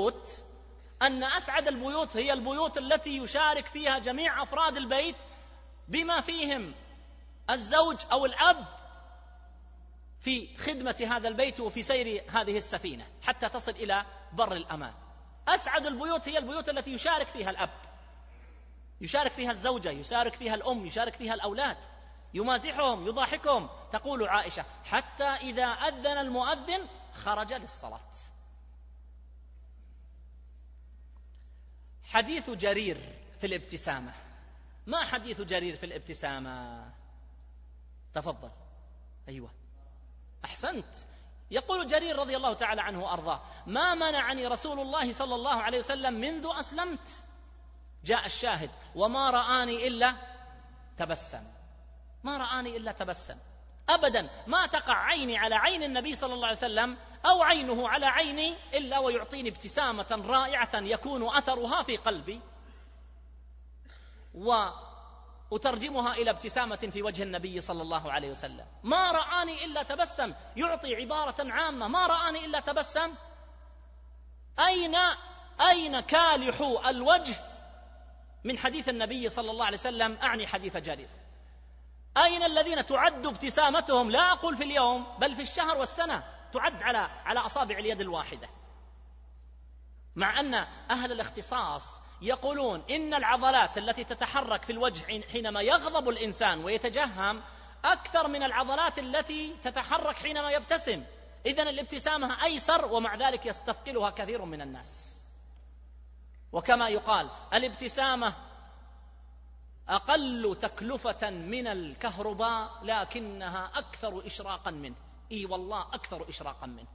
البيوت هي البيوت التي يشارك فيها جميع أفراد البيت بما فيهم الزوج أو الأب في خدمة هذا البيت وفي سير هذه السفينة حتى تصل إلى بر الأمان. أسعد البيوت هي البيوت التي يشارك فيها الأب، يشارك فيها الزوجة، يشارك فيها الأم، يشارك فيها الأولاد، يمازحهم يضاحكهم. تقول عائشة: حتى إذا أذن المؤذن خرج للصلاة. حديث جرير في الابتسامة. ما حديث جرير في الابتسامة؟ تفضل. أيوة أحسنت. يقول جرير رضي الله تعالى عنه وأرضاه: ما منعني رسول الله صلى الله عليه وسلم منذ أسلمت. جاء الشاهد: وما رآني إلا تبسم. ما رآني إلا تبسم. أبدا ما تقع عيني على عين النبي صلى الله عليه وسلم أو عينه على عيني إلا ويعطيني ابتسامة رائعة يكون أثرها في قلبي، وأترجمها إلى ابتسامة في وجه النبي صلى الله عليه وسلم. ما رآني إلا تبسم يعطي عبارة عامة: ما رآني إلا تبسم. أين كالح الوجه من حديث النبي صلى الله عليه وسلم؟ أعني حديث جرير. أين الذين تعد ابتسامتهم، لا أقول في اليوم بل في الشهر والسنة، تعد على أصابع اليد الواحدة؟ مع أن أهل الاختصاص يقولون إن العضلات التي تتحرك في الوجه حينما يغضب الإنسان ويتجهم أكثر من العضلات التي تتحرك حينما يبتسم. إذن الابتسامة أيسر، ومع ذلك يستثقلها كثير من الناس. وكما يقال: الابتسامة أقل تكلفة من الكهرباء لكنها أكثر إشراقا منه. إي والله أكثر إشراقا منه.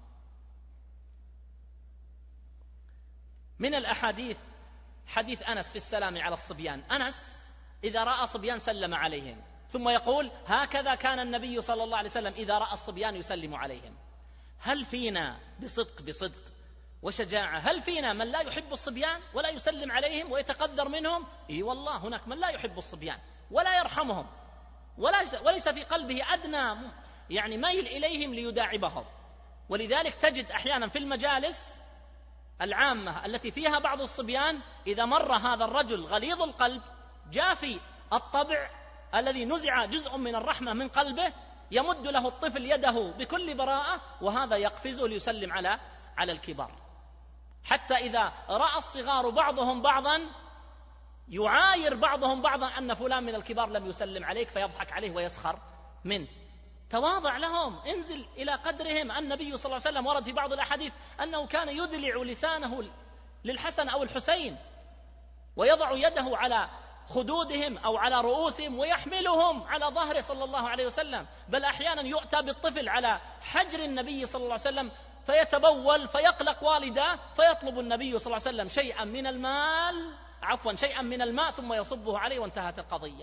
من الأحاديث حديث أنس في السلام على الصبيان. أنس إذا رأى صبيان سلم عليهم، ثم يقول: هكذا كان النبي صلى الله عليه وسلم إذا رأى الصبيان يسلم عليهم. هل فينا بصدق وشجاعة، هل فينا من لا يحب الصبيان ولا يسلم عليهم ويتقدر منهم؟ إي والله هناك من لا يحب الصبيان ولا يرحمهم، وليس في قلبه أدنى ميل إليهم ليداعبهم. ولذلك تجد أحيانا في المجالس العامة التي فيها بعض الصبيان إذا مر هذا الرجل غليظ القلب جافي الطبع الذي نزع جزء من الرحمة من قلبه، يمد له الطفل يده بكل براءة، وهذا يقفزه ليسلم على الكبار. حتى إذا رأى الصغار بعضهم بعضا يعاير بعضهم بعضا أن فلان من الكبار لم يسلم عليك، فيضحك عليه ويسخر منه. تواضع لهم، انزل إلى قدرهم. النبي صلى الله عليه وسلم ورد في بعض الأحاديث أنه كان يدلع لسانه للحسن أو الحسين ويضع يده على خدودهم أو على رؤوسهم ويحملهم على ظهره صلى الله عليه وسلم. بل أحيانا يؤتى بالطفل على حجر النبي صلى الله عليه وسلم فيتبول فيقلق والداه، فيطلب النبي صلى الله عليه وسلم شيئا من الماء ثم يصبه عليه وانتهت القضية.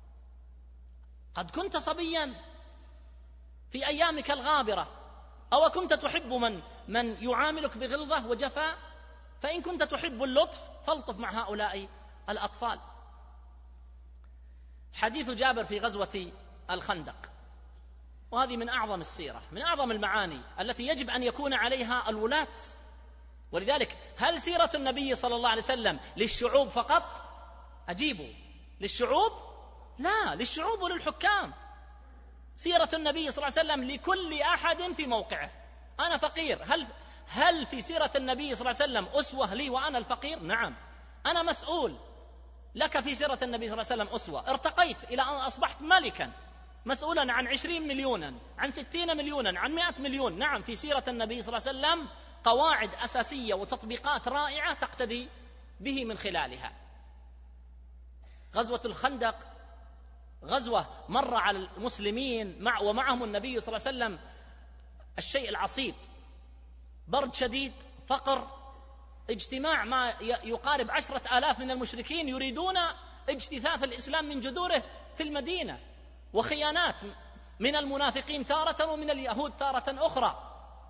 قد كنت صبيا في أيامك الغابرة، أو كنت تحب من يعاملك بغلظة وجفاء؟ فإن كنت تحب اللطف فالطف مع هؤلاء الأطفال. حديث جابر في غزوة الخندق، وهذه من أعظم السيرة، من أعظم المعاني التي يجب أن يكون عليها الولاة. ولذلك هل سيرة النبي صلى الله عليه وسلم للشعوب فقط؟ أجيبوا، للشعوب؟ لا، للشعوب وللحكام. سيرة النبي صلى الله عليه وسلم لكل أحد في موقعه. أنا فقير، هل في سيرة النبي صلى الله عليه وسلم أسوة لي وأنا الفقير؟ نعم. أنا مسؤول، لك في سيرة النبي صلى الله عليه وسلم أسوة. ارتقيت إلى أن أصبحت ملكا مسؤولا عن 20 مليونا، عن 60 مليونا، عن 100 مليون. نعم، في سيرة النبي صلى الله عليه وسلم قواعد أساسية وتطبيقات رائعة تقتدي به من خلالها. غزوة الخندق غزوة مر على المسلمين ومعهم النبي صلى الله عليه وسلم الشيء العصيب، برد شديد، فقر، اجتماع ما يقارب 10,000 من المشركين يريدون اجتثاث الإسلام من جذوره في المدينة، وخيانات من المنافقين تارة ومن اليهود تارة أخرى.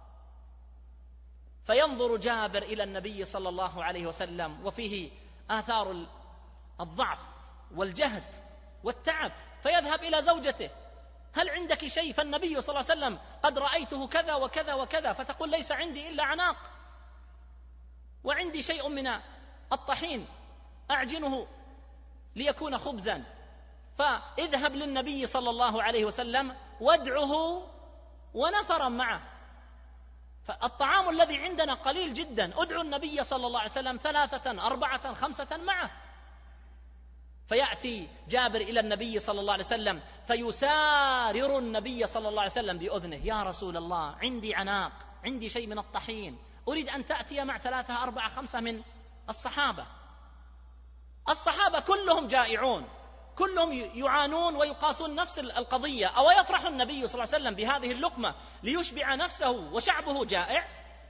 فينظر جابر إلى النبي صلى الله عليه وسلم وفيه آثار الضعف والجهد والتعب، فيذهب إلى زوجته: هل عندك شيء؟ فالنبي صلى الله عليه وسلم قد رأيته كذا وكذا وكذا، فتقول: ليس عندي إلا عناق، وعندي شيء من الطحين أعجنه ليكون خبزا. فاذهب للنبي صلى الله عليه وسلم وادعه ونفرا معه، فالطعام الذي عندنا قليل جدا، ادعو النبي صلى الله عليه وسلم 3 4 5 معه. فيأتي جابر إلى النبي صلى الله عليه وسلم فيسارر النبي صلى الله عليه وسلم بأذنه: يا رسول الله، عندي عناق، عندي شيء من الطحين، أريد أن تأتي مع 3 4 5 من الصحابة. الصحابة كلهم جائعون، كلهم يعانون ويقاسون نفس القضية. أو يفرح النبي صلى الله عليه وسلم بهذه اللقمة ليشبع نفسه وشعبه جائع،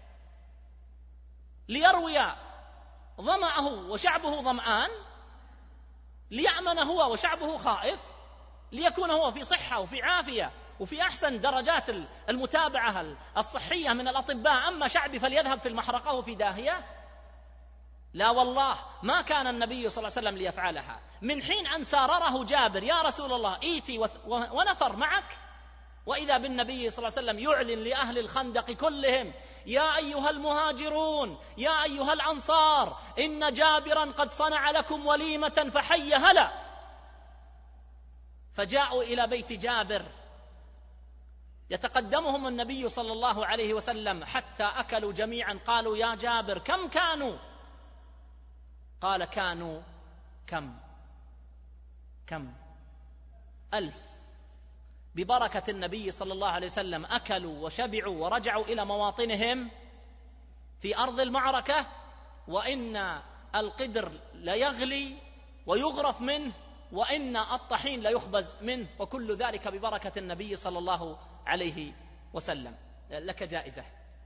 ليروي ظمأه وشعبه ظمآن، ليأمن هو وشعبه خائف، ليكون هو في صحة وفي عافية وفي أحسن درجات المتابعة الصحية من الأطباء، أما شعبي فليذهب في المحرقة وفي داهية؟ لا والله، ما كان النبي صلى الله عليه وسلم ليفعلها. من حين أن سارره جابر: يا رسول الله، إيتي ونفر معك، وإذا بالنبي صلى الله عليه وسلم يعلن لأهل الخندق كلهم: يا أيها المهاجرون، يا أيها الأنصار، إن جابرا قد صنع لكم وليمة فحي هلا. فجاءوا إلى بيت جابر، يتقدمهم النبي صلى الله عليه وسلم حتى أكلوا جميعا. قالوا: يا جابر، كم كانوا؟ قال: كانوا كم 1000. ببركة النبي صلى الله عليه وسلم أكلوا وشبعوا ورجعوا إلى مواطنهم في أرض المعركة، وإن القدر ليغلي ويغرف منه، وإن الطحين ليخبز منه، وكل ذلك ببركة النبي صلى الله عليه وسلم. لك جائزة.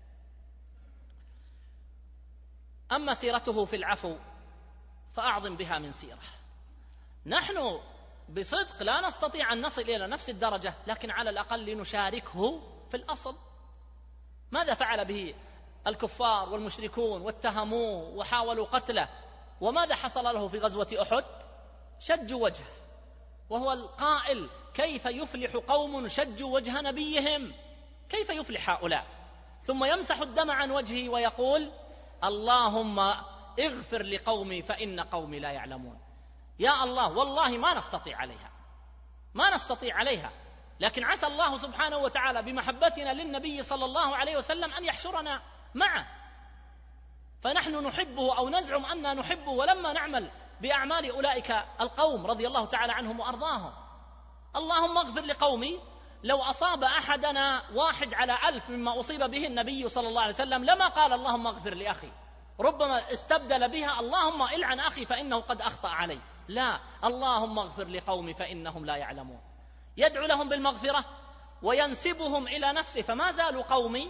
أما سيرته في العفو فأعظم بها من سيرة. نحن بصدق لا نستطيع أن نصل إلى نفس الدرجة، لكن على الأقل نشاركه في الأصل. ماذا فعل به الكفار والمشركون واتهموه وحاولوا قتله؟ وماذا حصل له في غزوة أحد؟ شجوا وجهه، وهو القائل: كيف يفلح قوم شجوا وجه نبيهم؟ كيف يفلح هؤلاء؟ ثم يمسح الدم عن وجهه ويقول: اللهم اغفر لقومي فإن قومي لا يعلمون. يا الله، والله ما نستطيع عليها، لكن عسى الله سبحانه وتعالى بمحبتنا للنبي صلى الله عليه وسلم أن يحشرنا معه، فنحن نحبه أو نزعم أننا نحبه ولما نعمل بأعمال أولئك القوم رضي الله تعالى عنهم وأرضاهم. اللهم اغفر لقومي، لو أصاب أحدنا 1 على 1000 مما أصيب به النبي صلى الله عليه وسلم لما قال اللهم اغفر لأخي، ربما استبدل بها اللهم العن أخي فإنه قد أخطأ علي. لا، اللهم اغفر لقومي فإنهم لا يعلمون. يدعو لهم بالمغفرة وينسبهم إلى نفسه، فما زالوا قومي،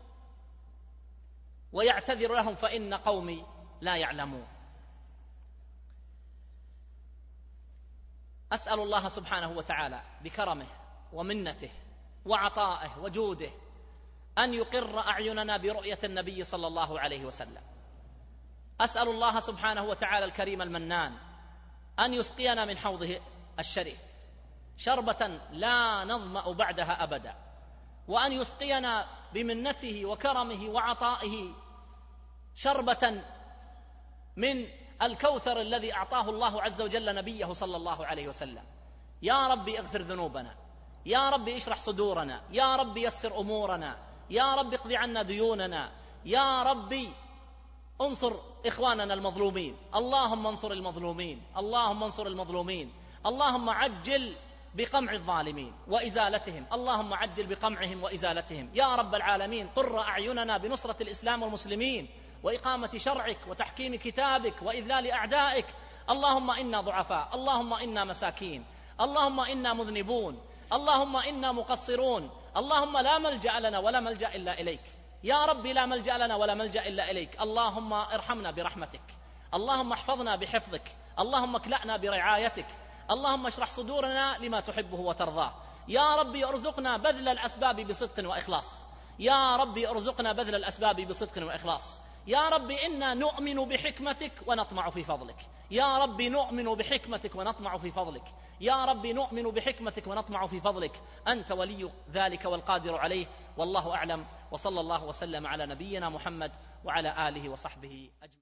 ويعتذر لهم فإن قومي لا يعلمون. أسأل الله سبحانه وتعالى بكرمه ومنته وعطائه وجوده أن يقر أعيننا برؤية النبي صلى الله عليه وسلم. أسأل الله سبحانه وتعالى الكريم المنان أن يسقينا من حوضه الشريف شربة لا نظمأ بعدها أبدا، وأن يسقينا بمنته وكرمه وعطائه شربة من الكوثر الذي أعطاه الله عز وجل نبيه صلى الله عليه وسلم. يا رب اغفر ذنوبنا، يا رب اشرح صدورنا، يا رب يسر أمورنا، يا رب اقضي عنا ديوننا، يا رب انصر إخواننا المظلومين، اللهم انصر المظلومين، اللهم انصر المظلومين، اللهم عجل بقمع الظالمين وإزالتهم، اللهم عجل بقمعهم وإزالتهم يا رب العالمين. قر أعيننا بنصرة الإسلام والمسلمين وإقامة شرعك وتحكيم كتابك وإذلال أعدائك. اللهم إنا ضعفاء، اللهم إنا مساكين، اللهم إنا مذنبون، اللهم إنا مقصرون، اللهم لا ملجأ لنا ولا ملجأ إلا إليك، يا ربي لا ملجأ لنا ولا ملجأ إلا إليك. اللهم ارحمنا برحمتك، اللهم احفظنا بحفظك، اللهم اكلأنا برعايتك، اللهم اشرح صدورنا لما تحبه وترضاه. يا ربي ارزقنا بذل الأسباب بصدق وإخلاص، يا ربي ارزقنا بذل الأسباب بصدق وإخلاص. يا ربي إنا نؤمن بحكمتك ونطمع في فضلك، يا ربي نؤمن بحكمتك ونطمع في فضلك، يا ربي نؤمن بحكمتك ونطمع في فضلك. أنت ولي ذلك والقادر عليه، والله أعلم، وصلى الله وسلم على نبينا محمد وعلى آله وصحبه أجمعين.